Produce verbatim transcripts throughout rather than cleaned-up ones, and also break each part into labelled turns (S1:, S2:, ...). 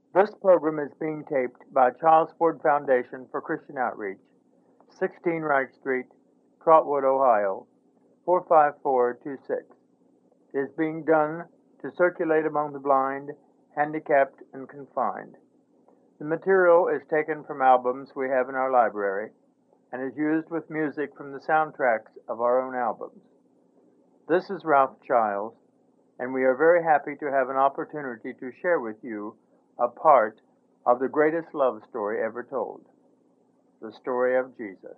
S1: This program is being taped by Charles Ford Foundation for Christian Outreach, sixteen Wright Street, Trotwood, Ohio, four five four two six. It is being done to circulate among the blind, handicapped, and confined. The material is taken from albums we have in our library and is used with music from the soundtracks of our own albums. This is Ralph Childs, and we are very happy to have an opportunity to share with you a part of the greatest love story ever told, the story of Jesus.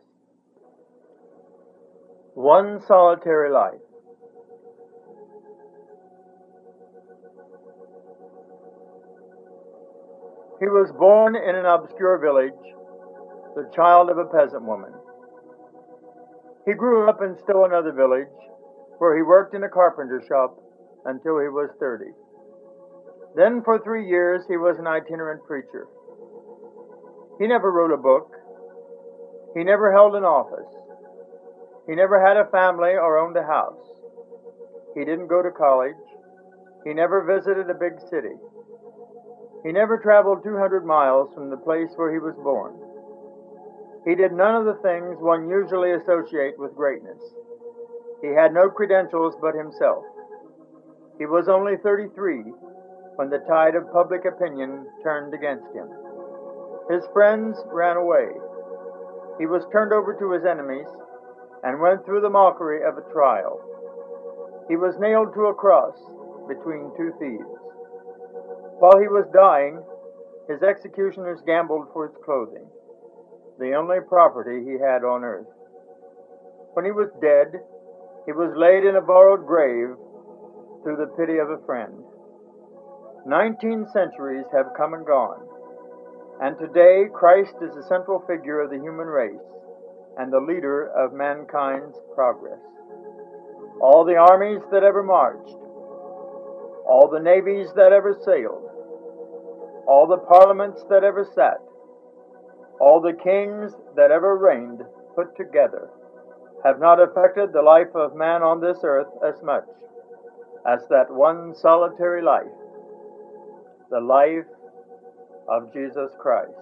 S1: One Solitary Life. He was born in an obscure village, the child of a peasant woman. He grew up in still another village, where he worked in a carpenter shop until he was thirty. Then for three years he was an itinerant preacher. He never wrote a book. He never held an office. He never had a family or owned a house. He didn't go to college. He never visited a big city. He never traveled two hundred miles from the place where he was born. He did none of the things one usually associates with greatness. He had no credentials but himself. He was only thirty-three when the tide of public opinion turned against him. His friends ran away. He was turned over to his enemies and went through the mockery of a trial. He was nailed to a cross between two thieves. While he was dying, his executioners gambled for his clothing, the only property he had on earth. When he was dead, he was laid in a borrowed grave through the pity of a friend. Nineteen centuries have come and gone, and today Christ is the central figure of the human race and the leader of mankind's progress. All the armies that ever marched, all the navies that ever sailed, all the parliaments that ever sat, all the kings that ever reigned put together, have not affected the life of man on this earth as much as that one solitary life, the life of Jesus Christ.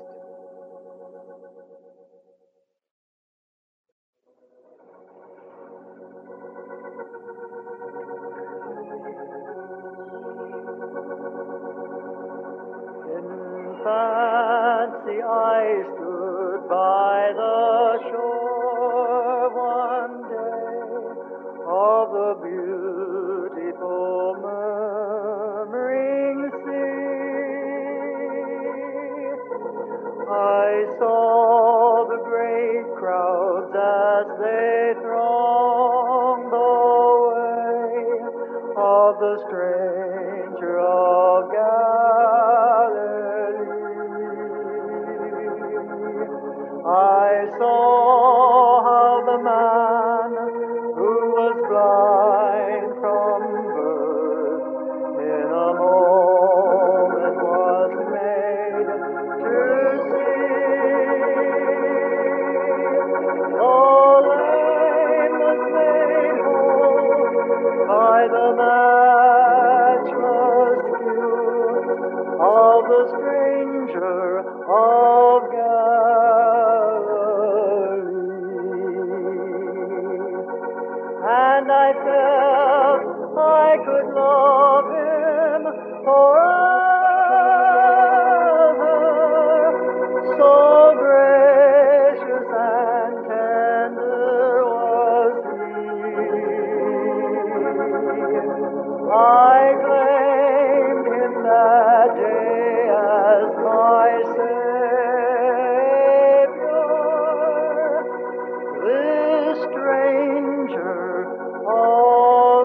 S1: In fancy I stood by the shore one day of the beautiful murmuring sea. I saw the great crowds as they thronged the way of the stranger of Galilee. I saw how the man who was blind from birth in a moment was made to see. The lame was made whole by the matchless skill of the stranger of Galilee. And I felt I could love him forever, so gracious and tender was he. I claimed him that day as my Savior, this stranger of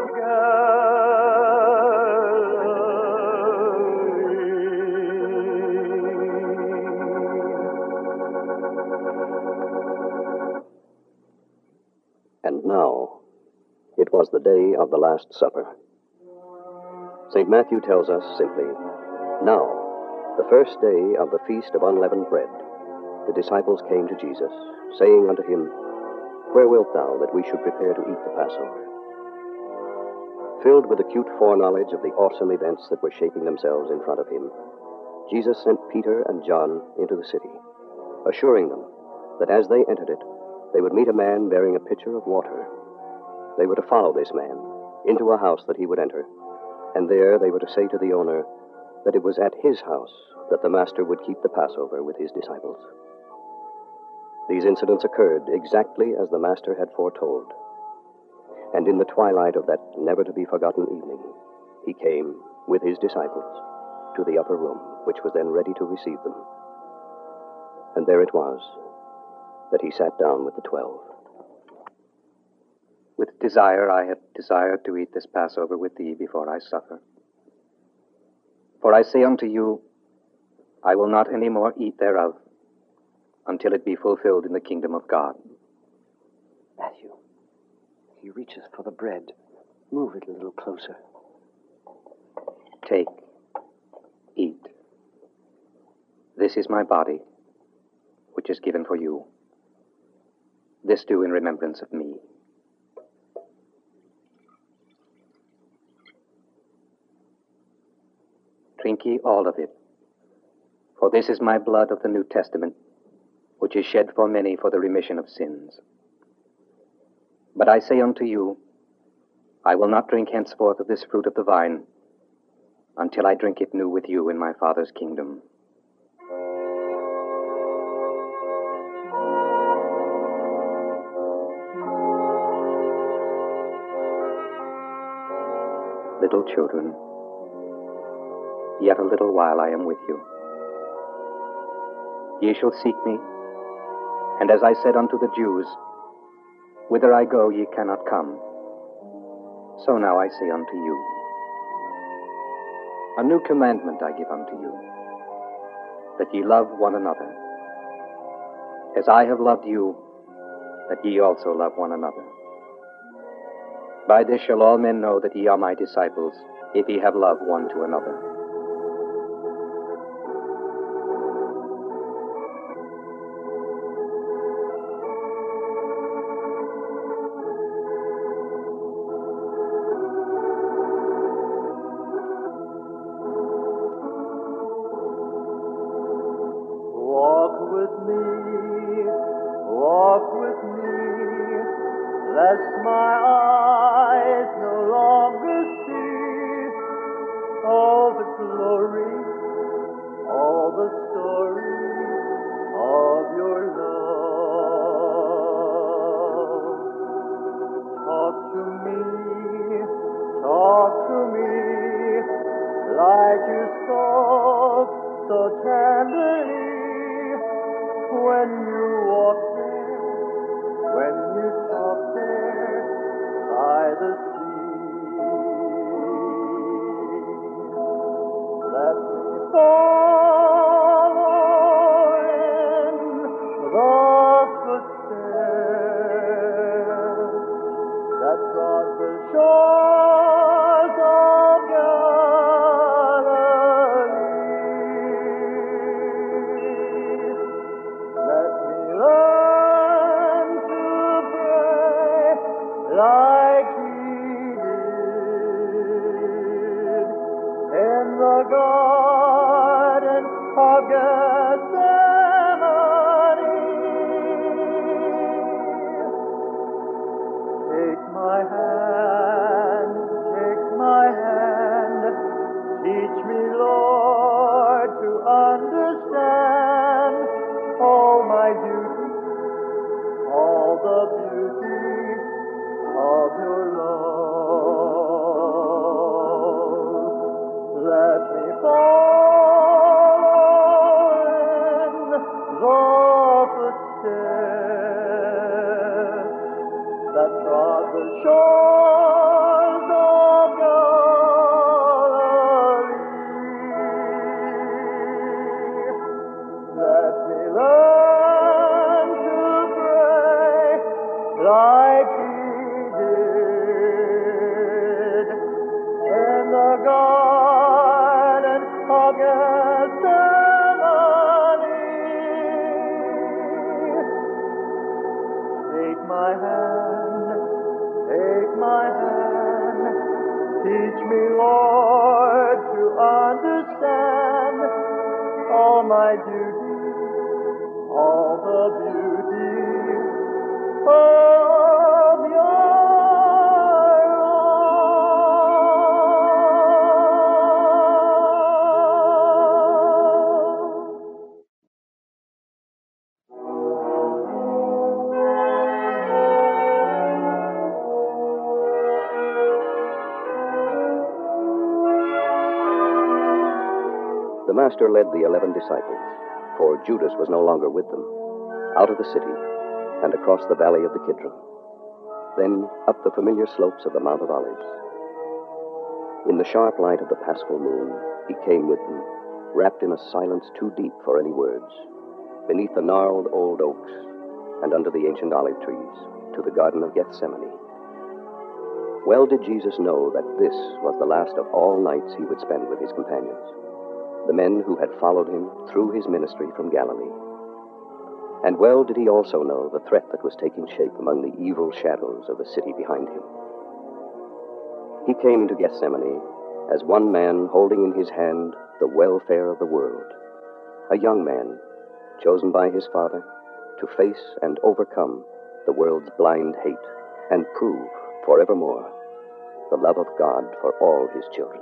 S1: Galilee.
S2: And now, it was the day of the Last Supper. Saint Matthew tells us simply, now, the first day of the Feast of Unleavened Bread, the disciples came to Jesus, saying unto him, Where wilt thou that we should prepare to eat the Passover? Filled with acute foreknowledge of the awesome events that were shaping themselves in front of him, Jesus sent Peter and John into the city, assuring them that as they entered it, they would meet a man bearing a pitcher of water. They were to follow this man into a house that he would enter, and there they were to say to the owner that it was at his house that the Master would keep the Passover with his disciples. These incidents occurred exactly as the Master had foretold. And in the twilight of that never-to-be-forgotten evening, he came with his disciples to the upper room, which was then ready to receive them. And there it was that he sat down with the twelve.
S3: With desire I have desired to eat this Passover with thee before I suffer. For I say unto you, I will not any more eat thereof until it be fulfilled in the kingdom of God.
S4: Matthew, he reaches for the bread. Move it a little closer.
S3: Take, eat. This is my body, which is given for you. This do in remembrance of me. Drink ye all of it, for this is my blood of the New Testament, which is shed for many for the remission of sins. But I say unto you, I will not drink henceforth of this fruit of the vine, until I drink it new with you in my Father's kingdom. Little children, yet a little while I am with you. Ye shall seek me, and as I said unto the Jews, whither I go ye cannot come, so now I say unto you. A new commandment I give unto you, that ye love one another. As I have loved you, that ye also love one another. By this shall all men know that ye are my disciples, if ye have love one to another.
S1: Walk with me, walk with me, lest my eyes no longer see all the glory, all the story of your love. Talk to me, talk to me, like you spoke so tenderly when you walk there, when you talk there by the sea. Let me follow in the footsteps that trod the shores of Galilee. Let me my duty, all the beauty of your
S2: The Master led the eleven disciples, for Judas was no longer with them, out of the city and across the valley of the Kidron, then up the familiar slopes of the Mount of Olives. In the sharp light of the paschal moon, he came with them, wrapped in a silence too deep for any words, beneath the gnarled old oaks and under the ancient olive trees, to the Garden of Gethsemane. Well did Jesus know that this was the last of all nights he would spend with his companions, the men who had followed him through his ministry from Galilee. And well did he also know the threat that was taking shape among the evil shadows of the city behind him. He came into Gethsemane as one man holding in his hand the welfare of the world, a young man chosen by his Father to face and overcome the world's blind hate and prove forevermore the love of God for all his children.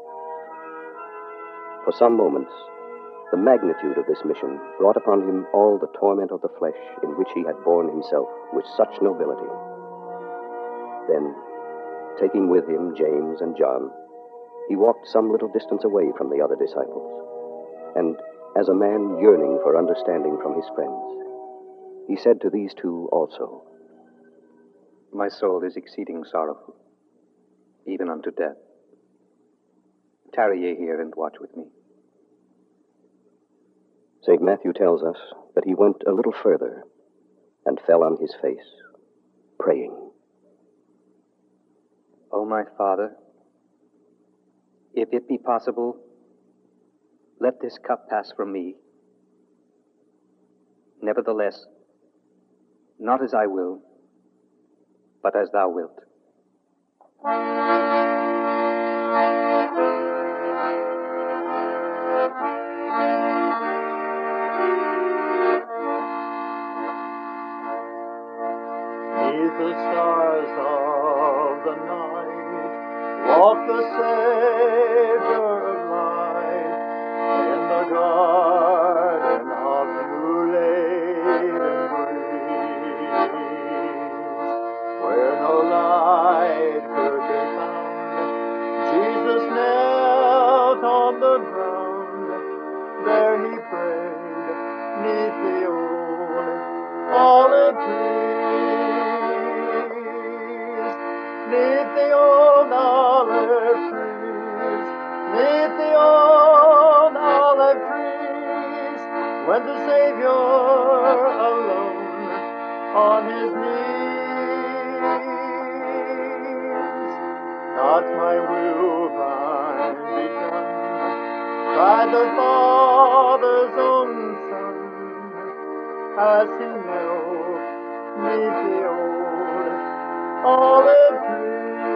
S2: For some moments, the magnitude of this mission brought upon him all the torment of the flesh in which he had borne himself with such nobility. Then, taking with him James and John, he walked some little distance away from the other disciples, and, as a man yearning for understanding from his friends, he said to these two also,
S3: My soul is exceeding sorrowful, even unto death. Tarry ye here and watch with me.
S2: Saint Matthew tells us that he went a little further and fell on his face, praying.
S3: O my Father, if it be possible, let this cup pass from me. Nevertheless, not as I will, but as thou wilt.
S1: Neath the stars of the night walked the Savior of light in the garden of new-laden breeze, where no light could be found. Jesus knelt on the ground, there he prayed, neath the old olive tree. Neath the old olive trees, neath the old olive trees, went the Savior alone on his knees. Not my will, thine be done, cried the Father's own Son, as he knelt neath the old olive trees.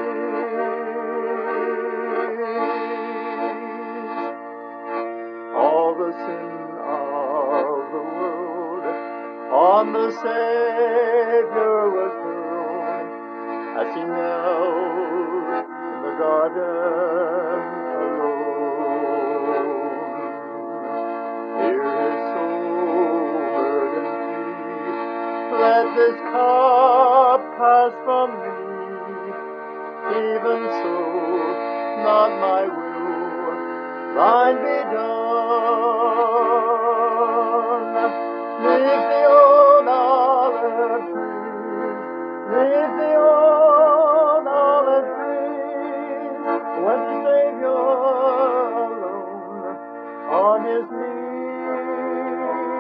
S1: All the sin of the world on the Savior was hurled as he knelt in the garden alone. Hear his soul burden free, let this cup pass from me. Even so, not my will, thine be done. Leave the old olive trees, leave the old olive trees, when the Savior alone on his knees.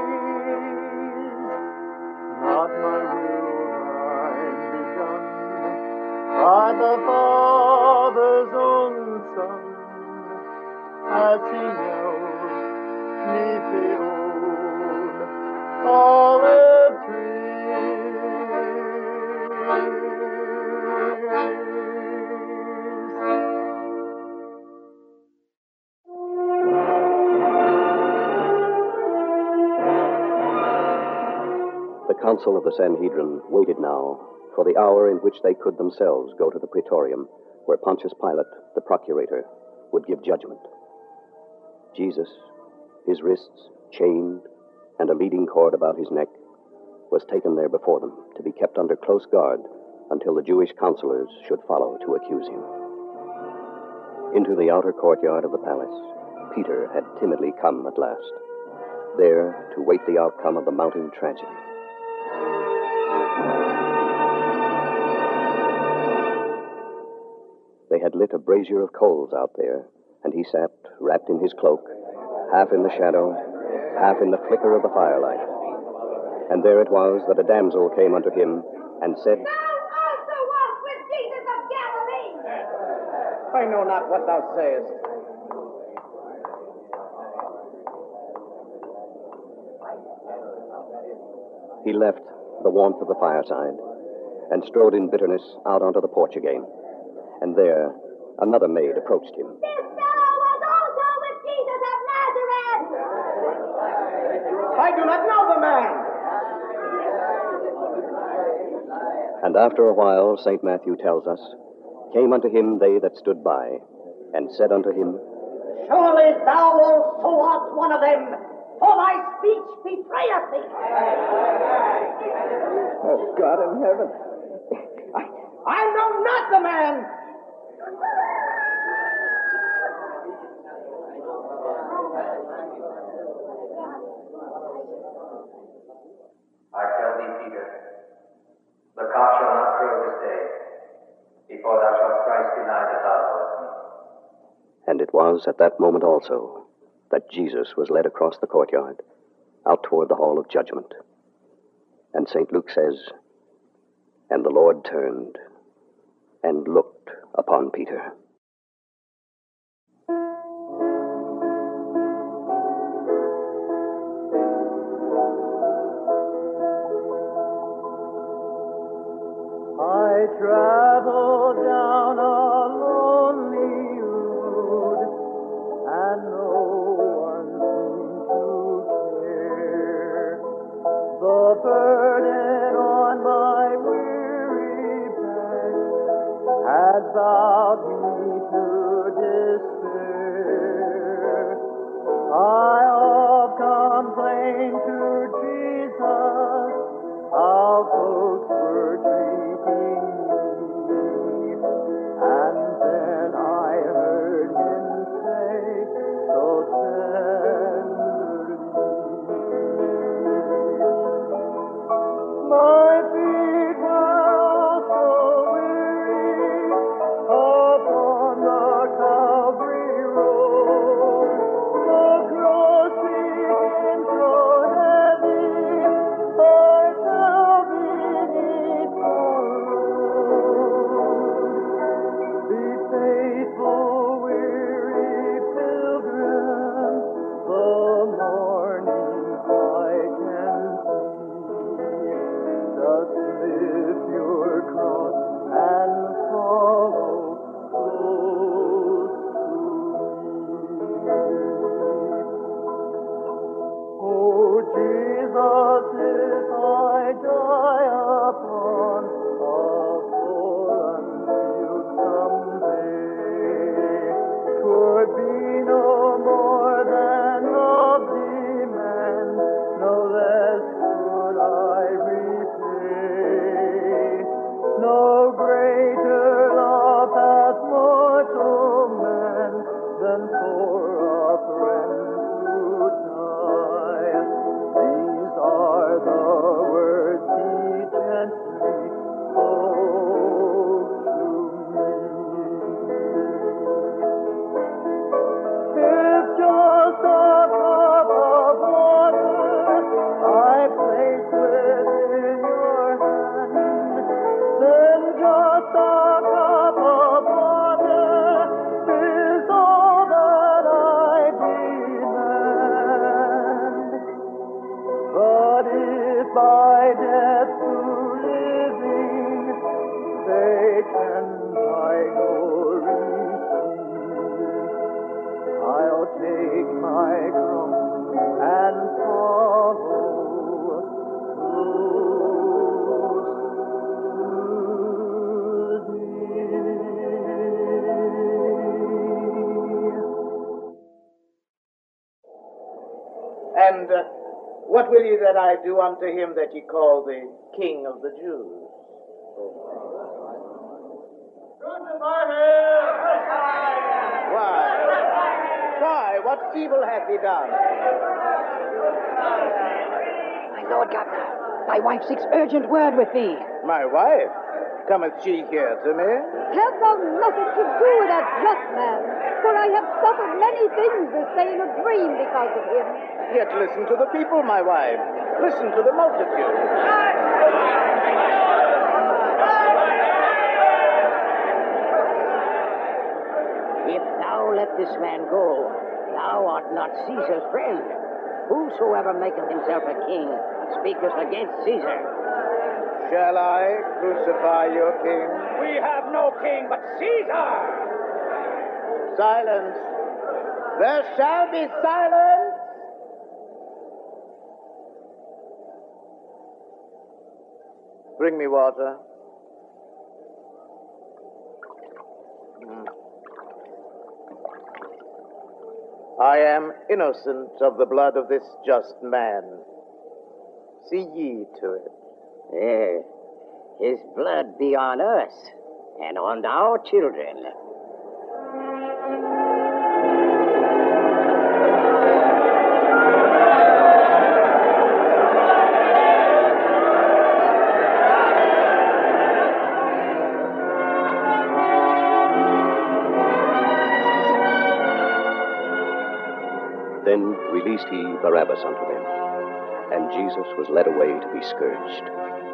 S1: Not my will, thine be done, cried the Father's own Son, as he knelt neath the old olive tree.
S2: council of the Sanhedrin waited now for the hour in which they could themselves go to the praetorium, where Pontius Pilate, the procurator, would give judgment. Jesus, his wrists chained and a leading cord about his neck, was taken there before them to be kept under close guard until the Jewish counselors should follow to accuse him. Into the outer courtyard of the palace, Peter had timidly come at last, there to wait the outcome of the mounting tragedy. They had lit a brazier of coals out there, and he sat, wrapped in his cloak, half in the shadow, half in the flicker of the firelight. And there it was that a damsel came unto him and said,
S5: Thou also wast with Jesus of Galilee.
S6: I know not what thou sayest.
S2: He left the warmth of the fireside and strode in bitterness out onto the porch again. And there, another maid approached him.
S5: This fellow was also with Jesus of Nazareth.
S6: I do not know the man.
S2: And after a while, Saint Matthew tells us, came unto him they that stood by, and said unto him,
S6: Surely thou also art one of them, for thy speech betrayeth thee. Oh, God in heaven. I, I know not the man.
S3: I tell thee, Peter, the cock shall not crow this day, before thou shalt thrice deny that thou knowest me.
S2: And it was at that moment also that Jesus was led across the courtyard, out toward the hall of judgment. And Saint Luke says, and the Lord turned and looked upon Peter.
S1: I travel down a lonely road, and no one seemed to care. The burden on my weary back has bowed me to despair. I have complained to Jesus how folks were treating me, and then I heard him say so tenderly, my feet were also weary upon the Calvary road. The cross became so heavy, I fell beneath the load. Be faithful, weary pilgrim, the morning I can see. Just lift your cross and follow close to me. Oh, Jesus, if I die upon a foreign field someday, 'twould be no more than love's demand, no less could I repay. No greater love hath mortal man than for a friend to die. These are the words he gently spoke to me. If just a cup of water I place within your hand, then just a cup of water is all that I demand. But if by death to living they can by glory see, I'll take my cross and follow.
S7: And uh, what will ye that I do unto him that ye call the King of the Jews? Why? Why? What evil hath he done?
S8: My lord governor, thy wife seeks urgent word with thee.
S7: My wife? Cometh she here to me?
S9: Have thou nothing to do with that just man, for I have suffered many things the same a dream because of him.
S7: Yet listen to the people, my wife. Listen to the multitude.
S6: If thou let this man go, thou art not Caesar's friend. Whosoever maketh himself a king speaketh against Caesar.
S7: Shall I crucify your king?
S6: We have no king but Caesar!
S7: Silence. There shall be silence. Bring me water. Mm. I am innocent of the blood of this just man. See ye to it.
S6: Eh, his blood be on us and on our children.
S2: Then released he Barabbas unto them, and Jesus was led away to be scourged.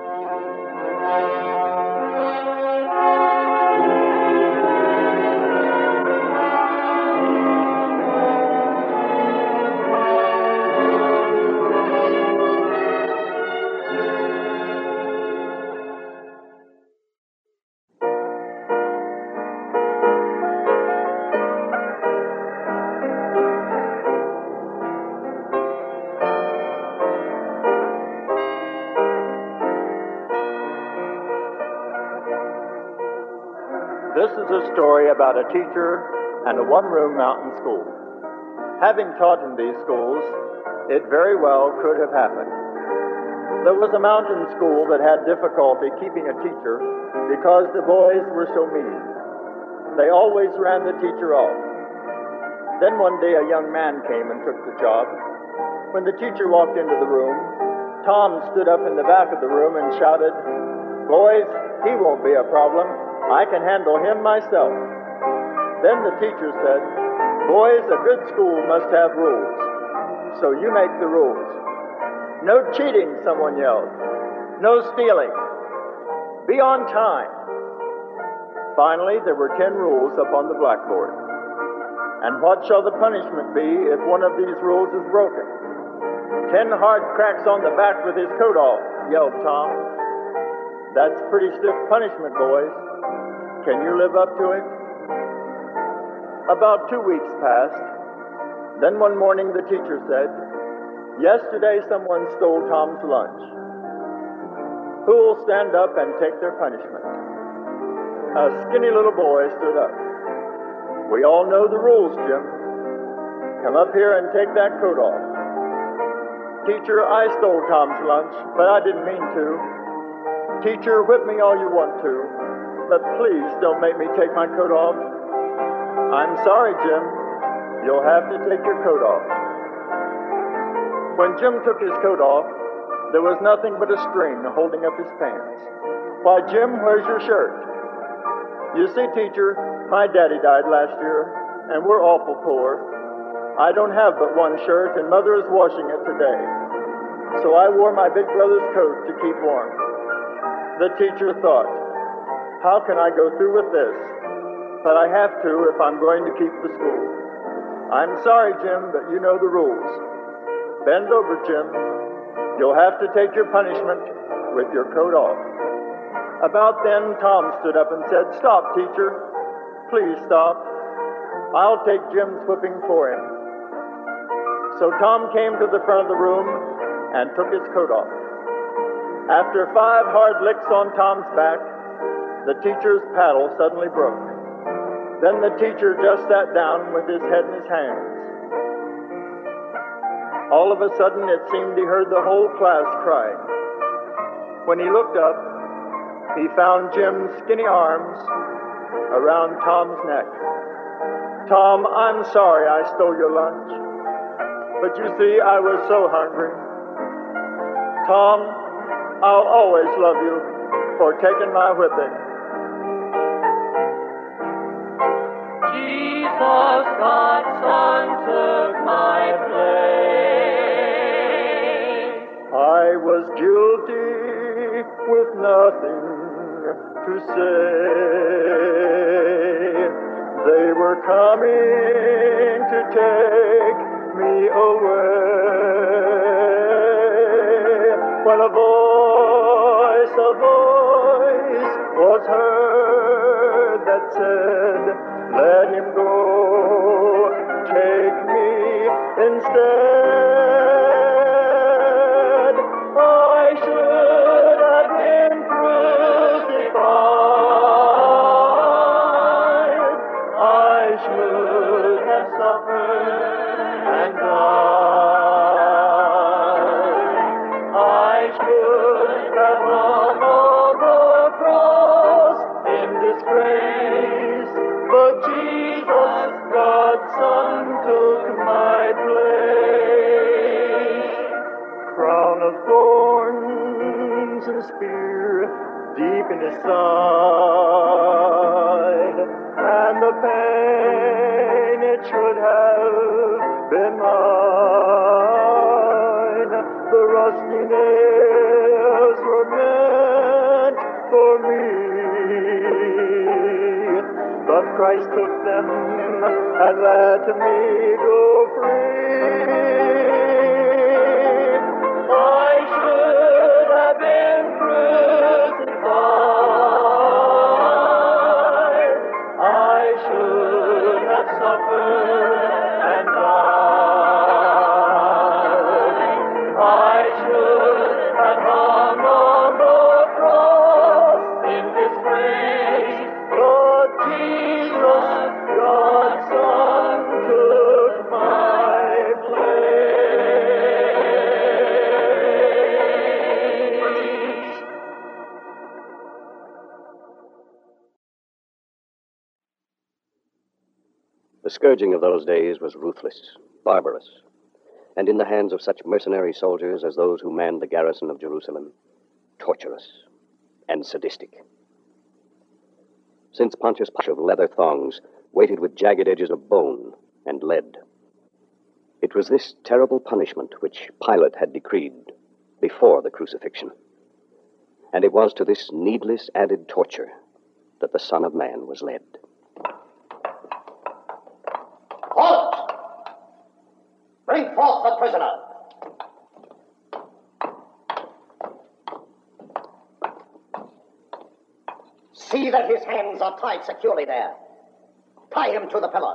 S1: This is a story about a teacher and a one-room mountain school. Having taught in these schools, it very well could have happened. There was a mountain school that had difficulty keeping a teacher because the boys were so mean. They always ran the teacher off. Then one day a young man came and took the job. When the teacher walked into the room, Tom stood up in the back of the room and shouted, "Boys, he won't be a problem. I can handle him myself." Then the teacher said, "Boys, a good school must have rules. So you make the rules. No cheating," someone yelled. "No stealing. Be on time." Finally, there were ten rules up on the blackboard. "And what shall the punishment be if one of these rules is broken?" "Ten hard cracks on the back with his coat off," yelled Tom. "That's pretty stiff punishment, boys. Can you live up to it?" About two weeks passed. Then one morning the teacher said, "Yesterday someone stole Tom's lunch. Who'll stand up and take their punishment?" A skinny little boy stood up. "We all know the rules, Jim. Come up here and take that coat off." "Teacher, I stole Tom's lunch, but I didn't mean to." "Teacher, whip me all you want to, but please don't make me take my coat off." "I'm sorry, Jim. You'll have to take your coat off." When Jim took his coat off, there was nothing but a string holding up his pants. "Why, Jim, where's your shirt?" "You see, teacher, my daddy died last year, and we're awful poor. I don't have but one shirt, and Mother is washing it today. So I wore my big brother's coat to keep warm." The teacher thought, "How can I go through with this? But I have to if I'm going to keep the school. I'm sorry, Jim, but you know the rules. Bend over, Jim. You'll have to take your punishment with your coat off." About then, Tom stood up and said, "Stop, teacher. Please stop. I'll take Jim's whipping for him." So Tom came to the front of the room and took his coat off. After five hard licks on Tom's back, the teacher's paddle suddenly broke. Then the teacher just sat down with his head in his hands. All of a sudden, it seemed he heard the whole class crying. When he looked up, he found Jim's skinny arms around Tom's neck. Tom, I'm sorry I stole your lunch, but you see, I was so hungry. Tom, I'll always love you for taking my whipping.
S10: Jesus, God's Son, took my place.
S1: I was guilty with nothing to say. They were coming to take me away. When a voice, a voice was heard that said, let him go, take me instead. I should have been crucified. I should have suffered and died. I should have hung on the cross in disgrace, but Jesus, God's Son, took my place. Crown of thorns and spear deep in his side, and the pain it should have been mine. The rusty nails were meant for me, but Christ took them and let me go free. I should have been crucified. I should have suffered and died. I should have hung on the cross in disgrace, but Jesus, God's Son, took my place.
S2: The scourging of those days was ruthless, barbarous, and in the hands of such mercenary soldiers as those who manned the garrison of Jerusalem, torturous and sadistic. Since Pontius Pilate of leather thongs, weighted with jagged edges of bone and lead, it was this terrible punishment which Pilate had decreed before the crucifixion. And it was to this needless added torture that the Son of Man was led.
S6: Halt! Bring forth the prisoner. See that his hands are tied securely there. Tie him to the pillar.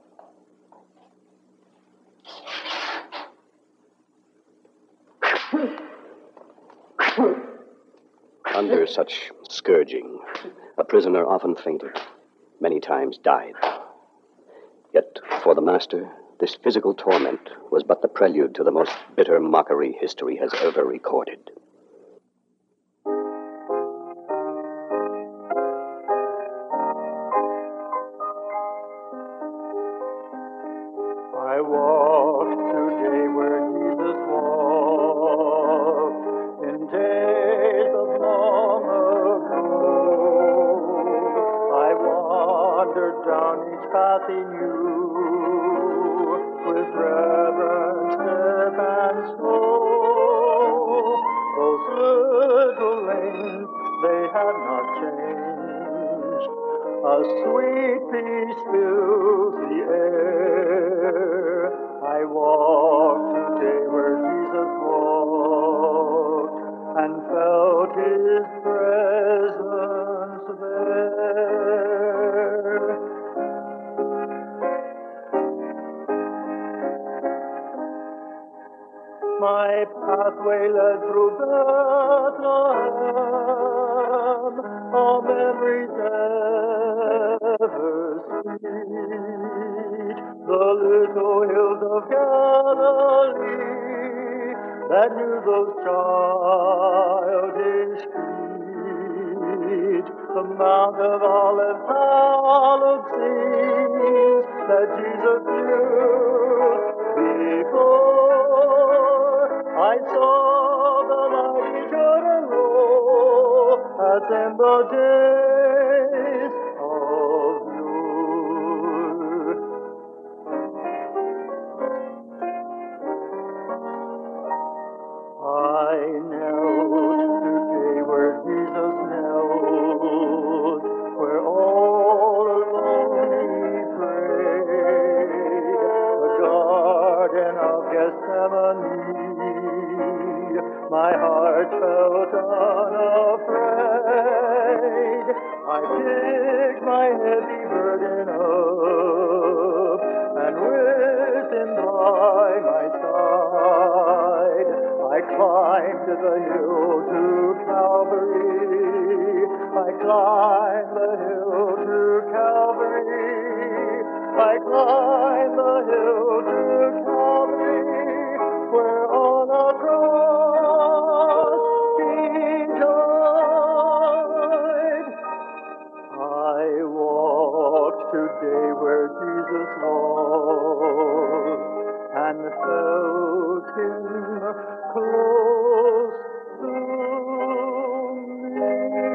S2: Under such scourging, a prisoner often fainted, many times died. Yet, for the master, this physical torment was but the prelude to the most bitter mockery history has ever recorded.
S1: I walked today where Jesus walked in days of long ago. I wandered down each path he knew with reverent step and slow. Those little lanes, they had not changed. A sweet peace fills the air. I walked today where Jesus walked and felt his presence there. My pathway led through Bethlehem, all memories ever sweet. The little hills of Galilee that knew those childish feet. The Mount of Olives, hallowed scenes that Jesus knew before. I saw the mighty Jordan roll as in the days of yore. I knelt today where Jesus knelt, where all alone he prayed, the Garden of Gethsemane. My heart felt unafraid. I picked my heavy burden up, and with him by my side, I climbed the hill to Calvary. I climbed the hill to Calvary. I climbed the hill to Calvary, where on a cross he died. I walked today where Jesus walked, and felt him close to me.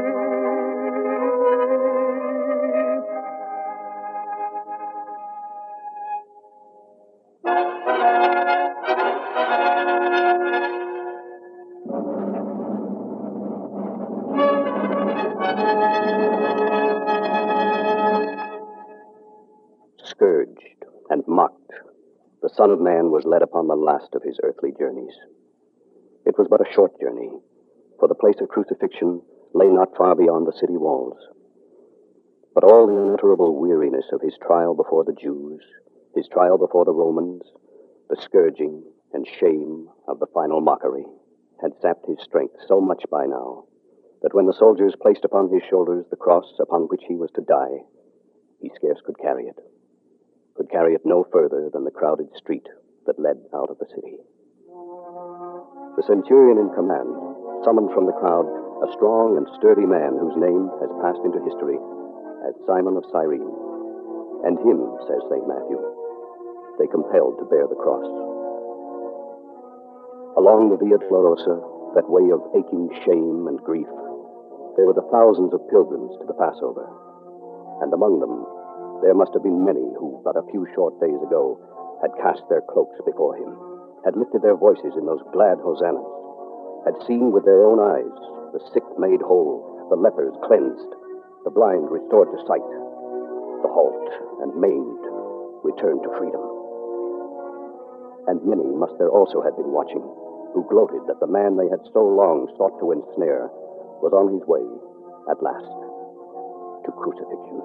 S2: Scourged and mocked, the Son of Man was led upon the last of his earthly journeys. It was but a short journey, for the place of crucifixion lay not far beyond the city walls. But all the unutterable weariness of his trial before the Jews, his trial before the Romans, the scourging and shame of the final mockery, had sapped his strength so much by now that when the soldiers placed upon his shoulders the cross upon which he was to die, he scarce could carry it, could carry it no further than the crowded street that led out of the city. The centurion in command summoned from the crowd a strong and sturdy man whose name has passed into history as Simon of Cyrene. And him, says Saint Matthew, they compelled to bear the cross. Along the Via Dolorosa, that way of aching shame and grief, there were the thousands of pilgrims to the Passover. And among them, there must have been many who, but a few short days ago, had cast their cloaks before him, had lifted their voices in those glad hosannas, had seen with their own eyes the sick made whole, the lepers cleansed, the blind restored to sight, the halt and maimed returned to freedom. And many must there also have been watching, who gloated that the man they had so long sought to ensnare was on his way, at last, to crucifixion.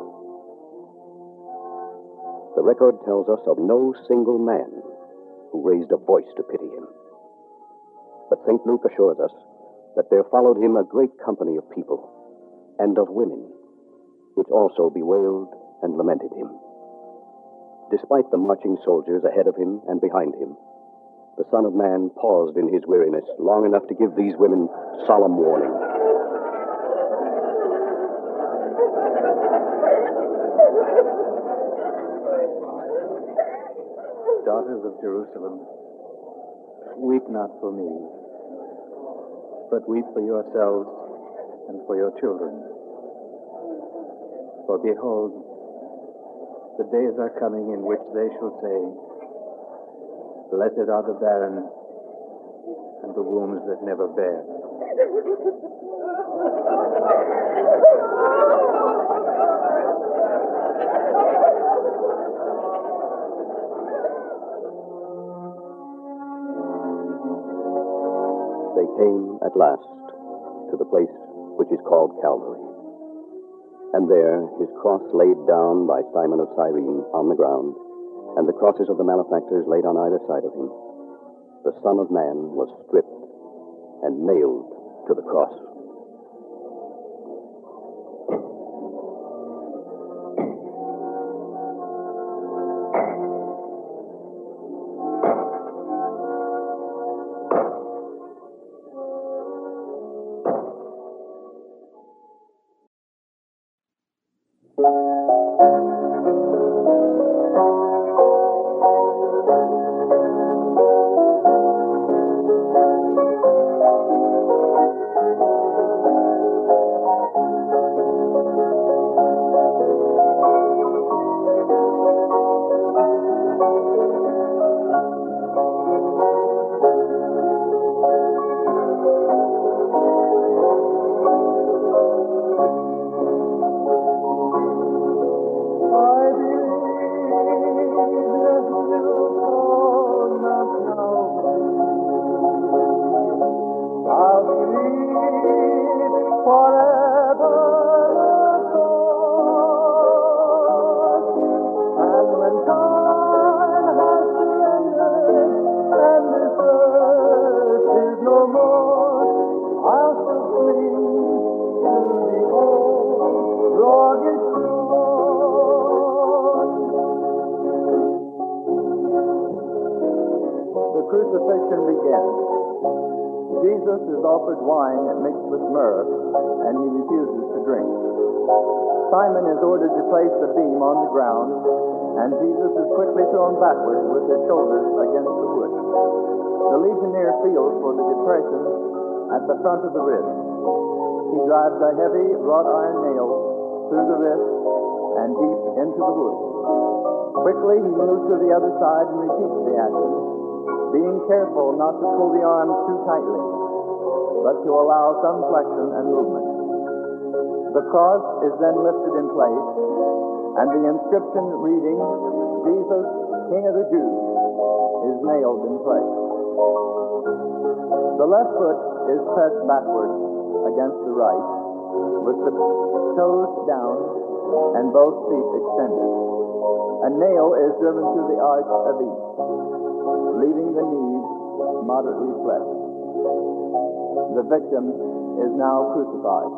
S2: The record tells us of no single man who raised a voice to pity him. But Saint Luke assures us that there followed him a great company of people and of women, which also bewailed and lamented him. Despite the marching soldiers ahead of him and behind him, the Son of Man paused in his weariness long enough to give these women solemn warning.
S3: Daughters of Jerusalem, weep not for me, but weep for yourselves and for your children. For behold, the days are coming in which they shall say, blessed are the barren and the wombs that never bear.
S2: They came at last to the place which is called Calvary. And there his cross laid down by Simon of Cyrene on the ground, and the crosses of the malefactors laid on either side of him, the Son of Man was stripped and nailed to the cross.
S1: begins. Jesus is offered wine mixed with myrrh, and he refuses to drink. Simon is ordered to place the beam on the ground, and Jesus is quickly thrown backward with his shoulders against the wood. The legionnaire feels for the depression at the front of the wrist. He drives a heavy wrought iron nail through the wrist and deep into the wood. Quickly he moves to the other side and repeats the action, being careful not to pull the arm too tightly, but to allow some flexion and movement. The cross is then lifted in place, and the inscription reading, Jesus, King of the Jews, is nailed in place. The left foot is pressed backward against the right, with the toes down and both feet extended. A nail is driven through the arch of each, leaving the knees moderately flexed. The victim is now crucified.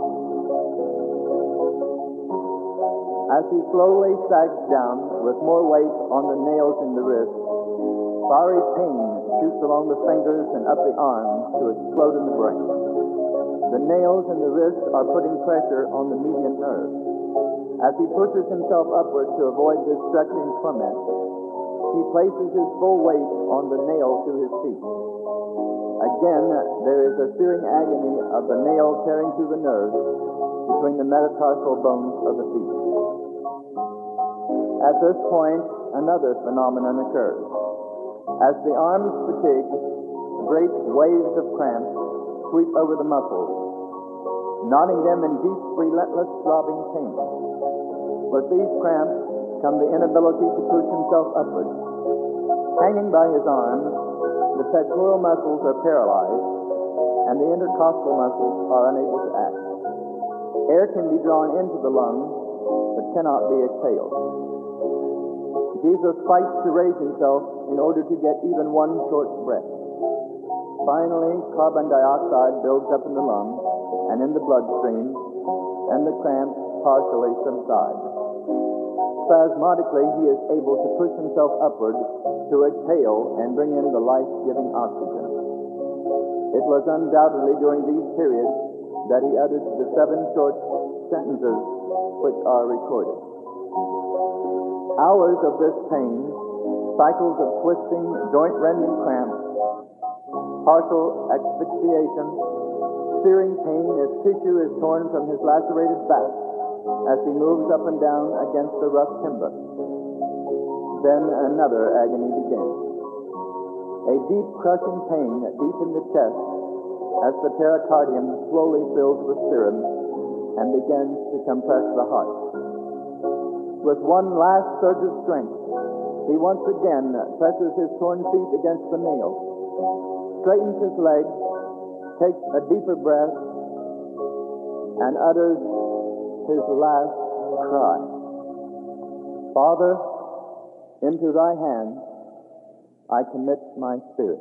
S1: As he slowly sags down with more weight on the nails in the wrist, fiery pain shoots along the fingers and up the arms to explode in the brain. The nails in the wrist are putting pressure on the median nerve. As he pushes himself upward to avoid this stretching torment, he places his full weight on the nail to his feet. Again, there is a searing agony of the nail tearing through the nerves between the metatarsal bones of the feet. At this point, another phenomenon occurs. As the arms fatigue, great waves of cramp sweep over the muscles, knotting them in deep, relentless, throbbing pain. With these cramps come the inability to push himself upward. Hanging by his arms, the pectoral muscles are paralyzed, and the intercostal muscles are unable to act. Air can be drawn into the lungs, but cannot be exhaled. Jesus fights to raise himself in order to get even one short breath. Finally, carbon dioxide builds up in the lungs and in the bloodstream, and the cramps partially subside. Spasmodically, he is able to push himself upward to exhale and bring in the life-giving oxygen. It was undoubtedly during these periods that he uttered the seven short sentences which are recorded. Hours of this pain, cycles of twisting, joint-rending cramps, partial asphyxiation, searing pain as tissue is torn from his lacerated back as he moves up and down against the rough timber. Then another agony begins. A deep, crushing pain deep in the chest as the pericardium slowly fills with serum and begins to compress the heart. With one last surge of strength, he once again presses his torn feet against the nails, straightens his legs, takes a deeper breath, and utters his last cry. Father, into thy hands I commit my spirit.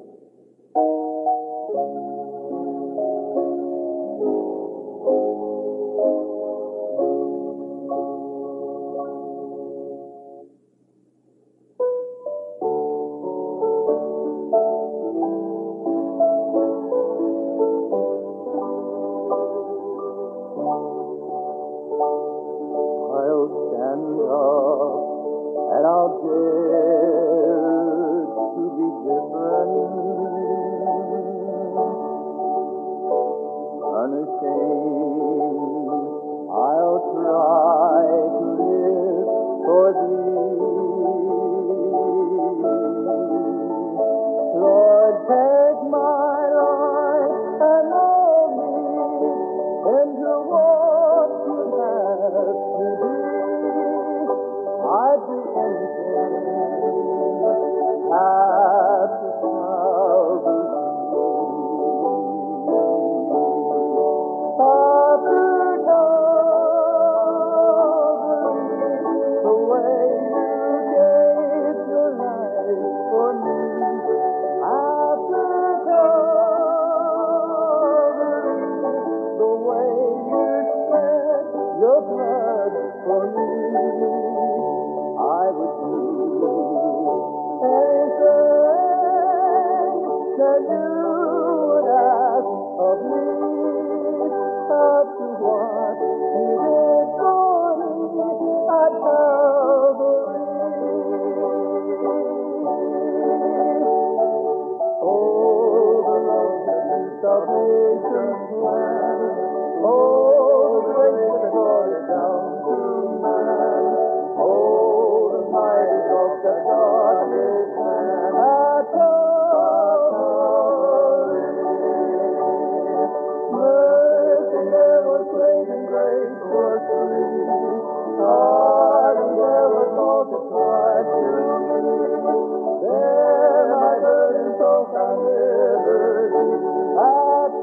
S11: of me as to what he did for me at Calvary. Oh, the loveliness of nature's plan. Oh, the grace that brought it down to man. Oh, the mighty gulf that God gave man at Calvary. Mercy there was great and grace was free. Pardon there was multiplied to me. There my burden so found liberty at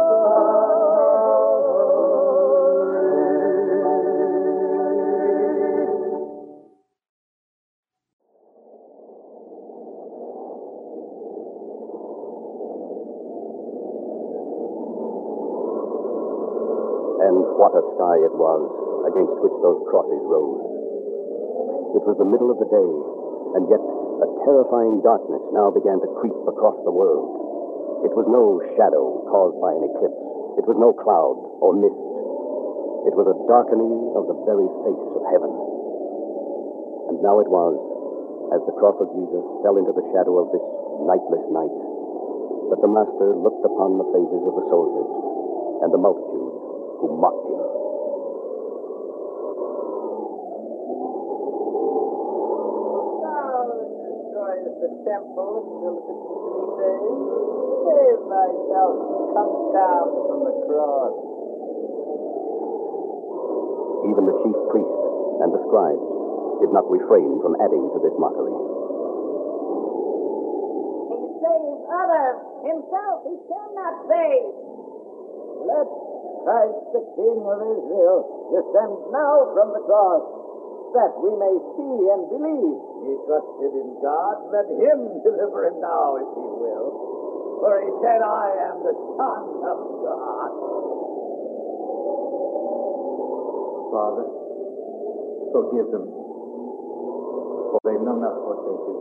S2: And what a sky it was against which those crosses rose. It was the middle of the day, and yet a terrifying darkness now began to creep across the world. It was no shadow caused by an eclipse. It was no cloud or mist. It was a darkening of the very face of heaven. And now it was, as the cross of Jesus fell into the shadow of this nightless night, that the Master looked upon the faces of the soldiers and the multitude who mocked him.
S11: Thou destroyest the temple and buildest it in three days. Save thyself and come down from the cross.
S2: Even the chief priests and the scribes did not refrain from adding to this mockery.
S11: He saves others. Himself he cannot save. Let Christ, the King of Israel, descend now from the cross, that we may see and believe. He trusted in God. Let him deliver him now, if he will. For he said, I am the Son of God.
S1: Father, forgive them, for they know not what they do.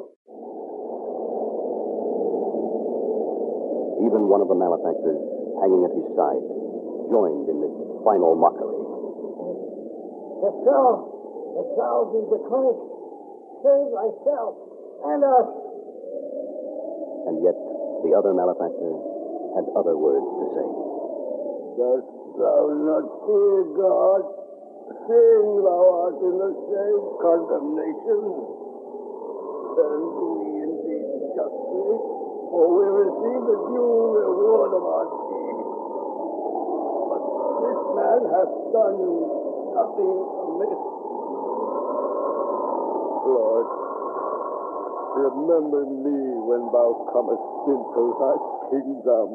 S2: Even one of the malefactors, hanging at his side, joined in this final mockery.
S11: If so, if thou be the Christ, save thyself and us.
S2: And yet the other malefactor had other words to say.
S11: Dost thou not fear God, seeing thou art in the same condemnation? Then do we indeed justly, for we receive the due reward of our deeds. But this man hath done nothing amiss. Lord, remember me when thou comest into thy kingdom.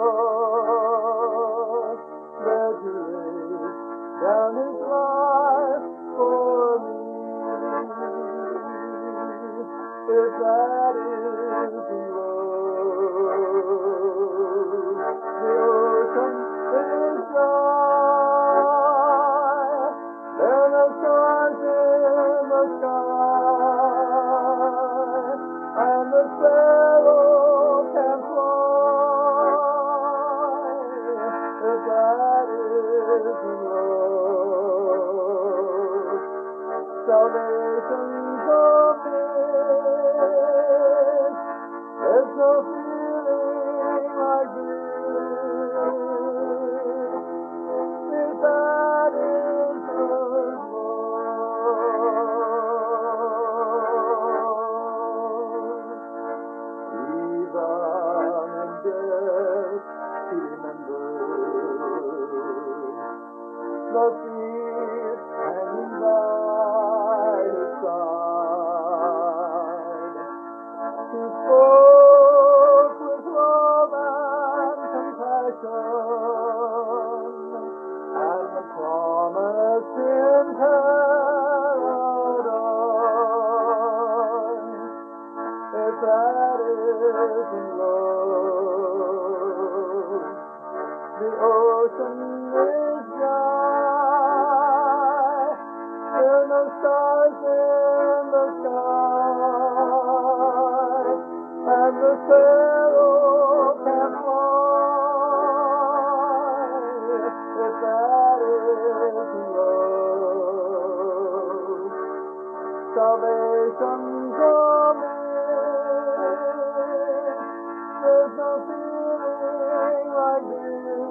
S11: Down his life salvation from this. There's no feeling like this. If that is the the thief hanging by his side. He spoke with love and compassion, and the promise in paradise. If that isn't love, the ocean is dry. There are no stars in the sky, and the sparrow can't fly. If that isn't love, salvation coming. There's no feeling like this.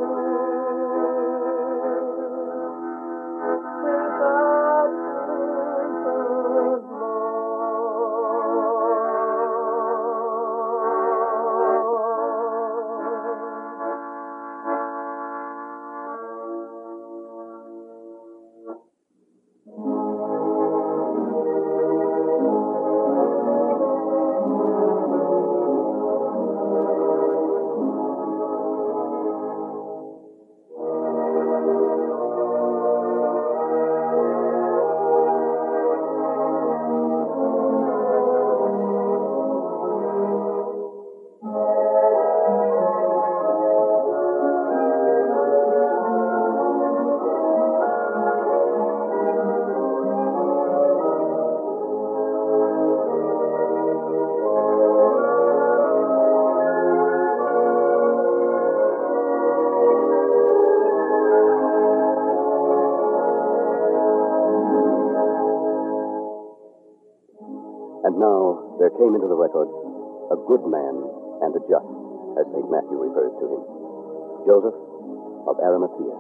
S2: And now there came into the record a good man and a just, as Saint Matthew refers to him, Joseph of Arimathea.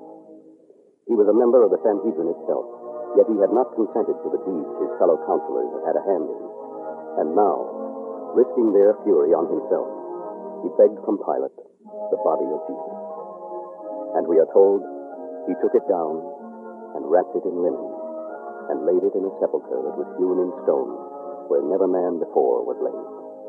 S2: He was a member of the Sanhedrin itself, yet he had not consented to the deeds his fellow counselors had had a hand in. And now, risking their fury on himself, he begged from Pilate the body of Jesus. And we are told he took it down and wrapped it in linen and laid it in a sepulchre that was hewn in stone, where never man before was laid.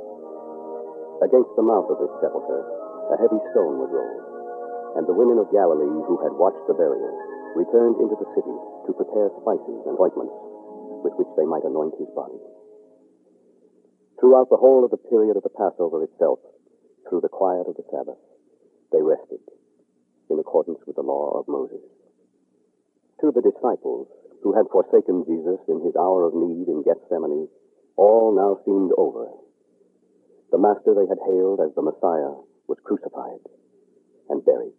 S2: Against the mouth of this sepulchre, a heavy stone was rolled, and the women of Galilee who had watched the burial returned into the city to prepare spices and ointments with which they might anoint his body. Throughout the whole of the period of the Passover itself, through the quiet of the Sabbath, they rested in accordance with the law of Moses. To the disciples who had forsaken Jesus in his hour of need in Gethsemane, all now seemed over. The master they had hailed as the Messiah was crucified and buried.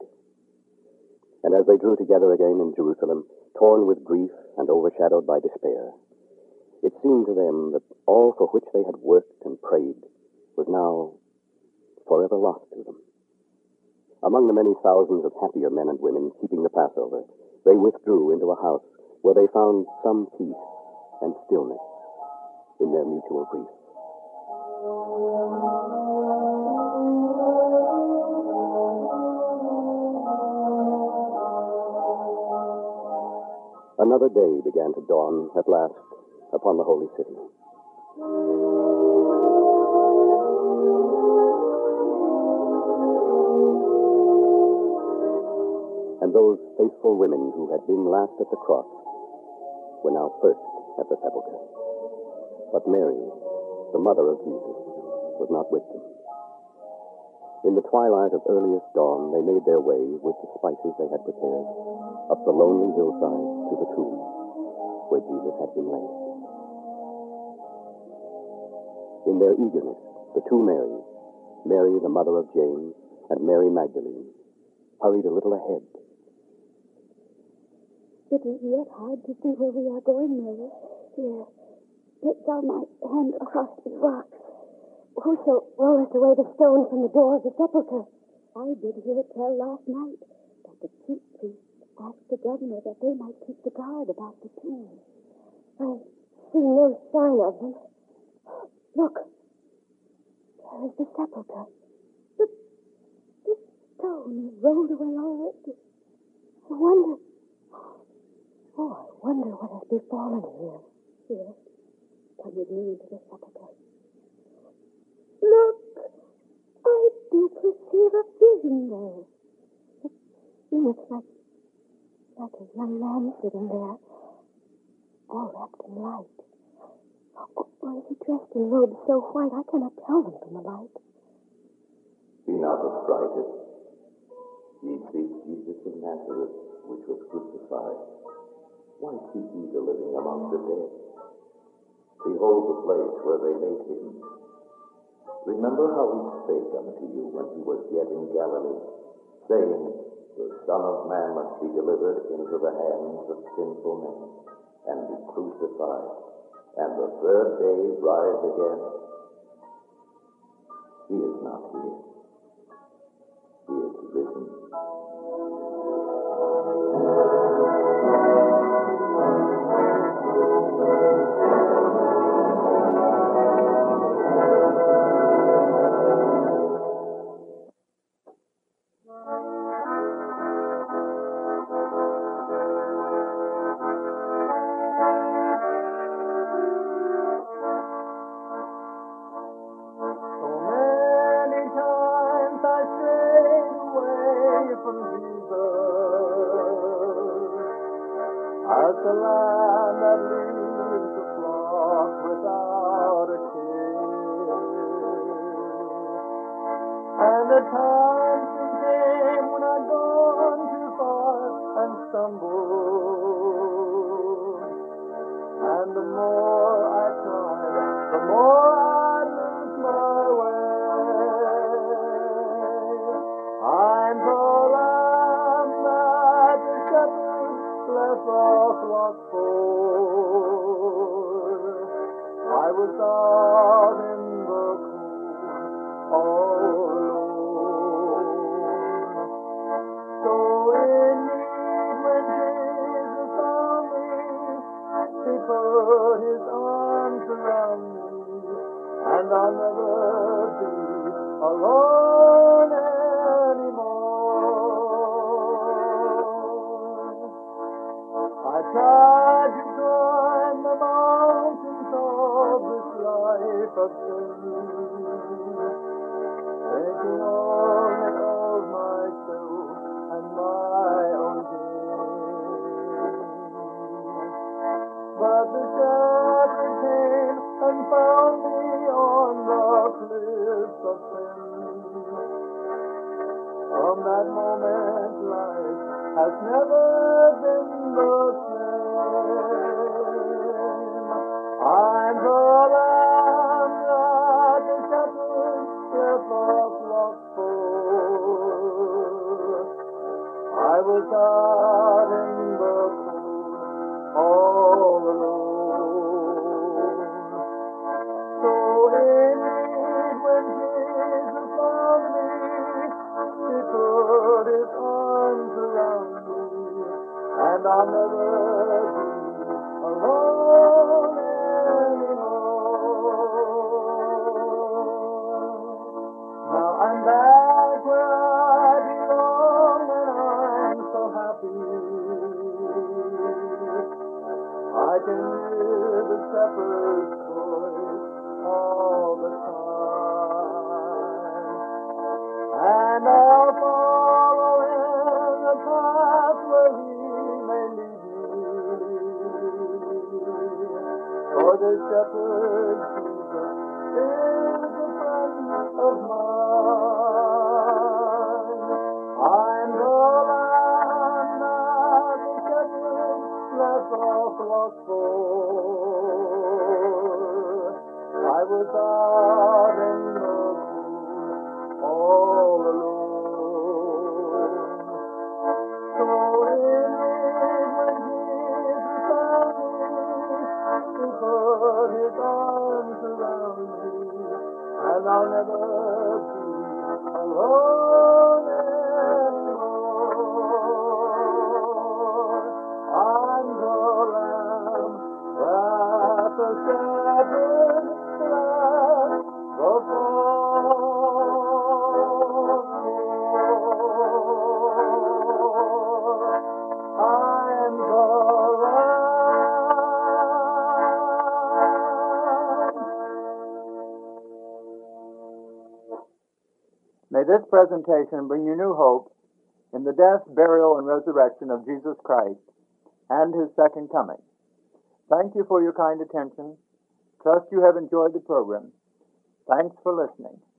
S2: And as they drew together again in Jerusalem, torn with grief and overshadowed by despair, it seemed to them that all for which they had worked and prayed was now forever lost to them. Among the many thousands of happier men and women keeping the Passover, they withdrew into a house where they found some peace and stillness in their mutual grief. Another day began to dawn at last upon the holy city. And those faithful women who had been last at the cross were now first at the sepulchre. But Mary, the mother of Jesus, was not with them. In the twilight of earliest dawn, they made their way with the spices they had prepared up the lonely hillside to the tomb where Jesus had been laid. In their eagerness, the two Marys, Mary the mother of James and Mary Magdalene, hurried a little ahead.
S9: It is yet hard to see where we are going, Mary.
S5: Here, take down my hand across the rocks. Who shall roll us away the stone from the door of the sepulchre?
S9: I did hear it tell last night that the chief priest asked the governor that they might keep the guard about the tomb.
S5: I see no sign of them. Look, there is the sepulchre.
S9: The, the stone is rolled away already.
S5: I wonder... Oh, I wonder what has befallen here.
S9: Yes, come with me into the sepulchre.
S5: Look, I do perceive a vision there. It seems like, like a young man sitting there, all wrapped in light. Oh, or is he dressed in robes so white I cannot tell them from the light?
S11: Be not affrighted. Ye seek Jesus of Nazareth, which was crucified. Why seek ye the living among the dead? Behold the place where they laid him. Remember how he spake unto you when he was yet in Galilee, saying, The Son of Man must be delivered into the hands of sinful men, and be crucified, and the third day rise again. He is not here. He is risen.
S10: As the lamb that leaves the flock without a care. And the time soon came when I'd gone too far and stumbled. And the more I tried, the more I'd lose my way. I'm the lamb that the shepherd left off flock for. I was out in the cold, all alone. So in need when Jesus found me, he put his arms around me, and I'll never be alone anymore. I tried to climb the mountains of this life of sin, thinking only of myself and my own gain. But the shepherd came and found me on the cliffs of sin. From that moment, life has never been the same. I'm the lamb that the shepherd left the flock for. I was out in the cold, all alone. So in need when Jesus found me, he put his arms around me, and I'll never be alone anymore. Now I'm back where I belong, and I'm so happy. I can hear the shepherd's voice all the time, and I'll follow in the path where he may lead me. For the shepherd Jesus is a friend of mine. I'm the lamb that the shepherd left off flock for. I was out in the cold, all alone. So in need when never be alone anymore. I'm the lamb that the shepherd left before. I'm the
S1: May this presentation bring you new hope in the death, burial, and resurrection of Jesus Christ and his second coming. Thank you for your kind attention. Trust you have enjoyed the program. Thanks for listening.